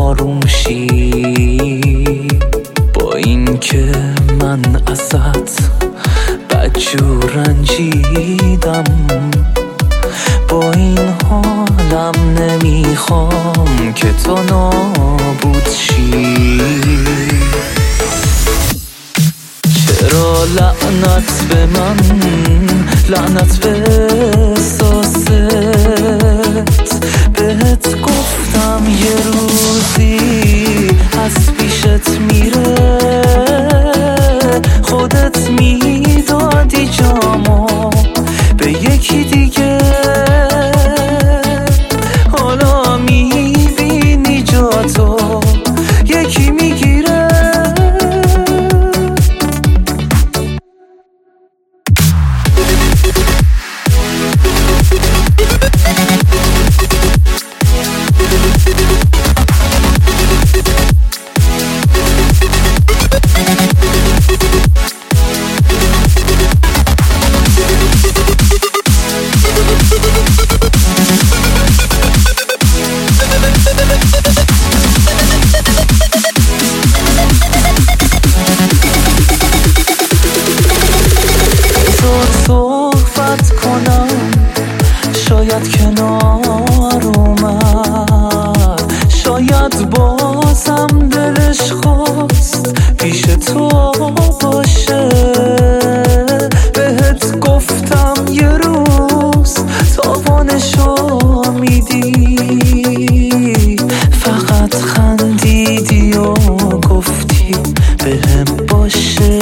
آروم شی. با این که من ازت بدجور رنجیدم، با این حالم نمیخوام که تو نابود شی. چرا لعنت به من، لعنت به احساست؟ بهت گفتم یه روزی از پیشت میره، خودت میدادی جامو به یکی دیگه. حالا میبینی جاتو یکی میگیره. صحبت کنم شاید کنار اومد، شاید بازم دلش خواست پیش تو باشه. بهت گفتم یه روز تاوانشو میدی، فقط خندیدی و گفتی بهم باشه.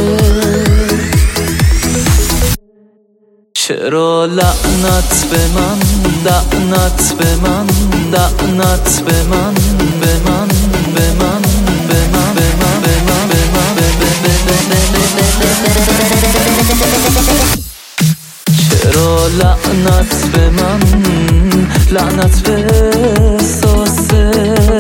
چرا لعنت به من، لعنت به من، لعنت به من، به من، به من، به من، به من، به من، به من، چرا لعنت به من، لعنت به احساست؟